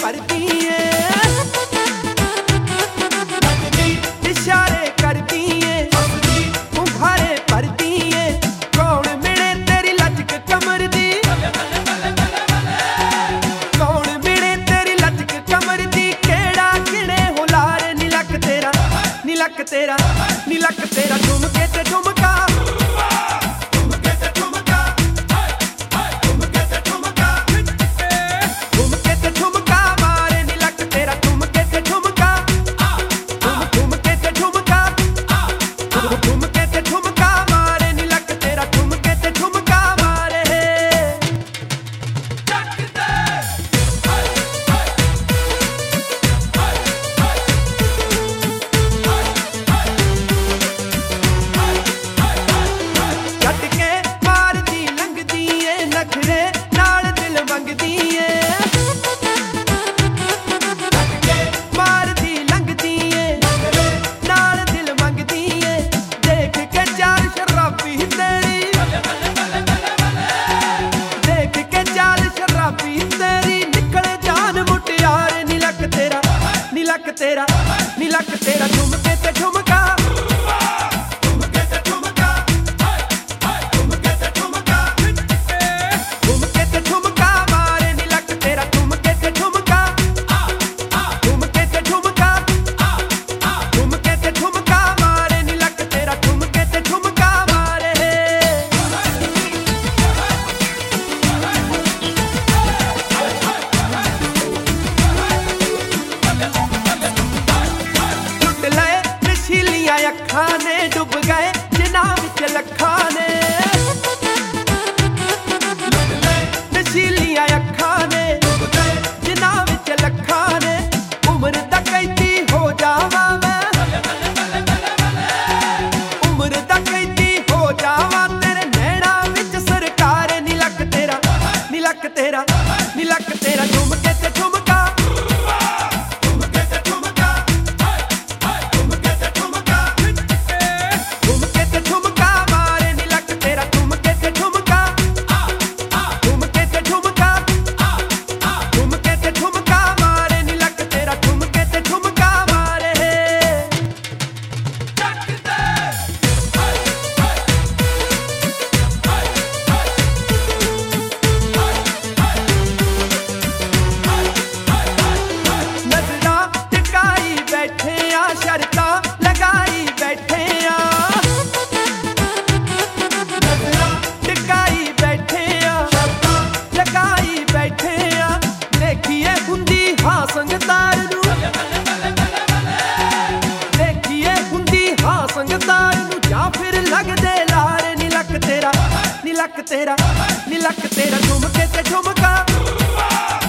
भरती है, इशारे करती है, उंघारे भरती है। कौन मिले तेरी लचक कमर दी, कौन मिले तेरी लचक कमर दी। केड़ा किड़े हो लारे नीलक तेरा, नीलक तेरा, नीलक तेरा। झुमके ते झुमका, नीलक तेरा, नीलक तेरा। झुमके ते झुमका, झुमके ते झुमका, झुमके ते झुमका, झुमके ते झुमका मारे नीलक तेरा। झुमके ते झुमका, झुमके ते झुमका, झुमके ते झुमका मारे नीलक तेरा। झुमके ते झुमका मारे अखां ने डुब गए जिन्हां विच लखां ने, नशीलियां अखां ने डुब गए जिन्हां विच लखां ने। उम्र दा कैदी हो जावां मैं, उम्र दा कैदी हो जावां तेरे नैना विच सरकार। नीलक तेरा, नीलक तेरा, नीलक तेरा। झुमके ते झुमका, शर्तां लगाई बैठे आ, टिकाई बैठे आ, शर्तां लगाई बैठे आ। देखिए हुंदी हां संगतार नू, देखिए हुंदी हां संगतार नू। जां फिर लगदे लारे नीलक तेरा, नीलक तेरा, नीलक तेरा। झुमके ते झुमका,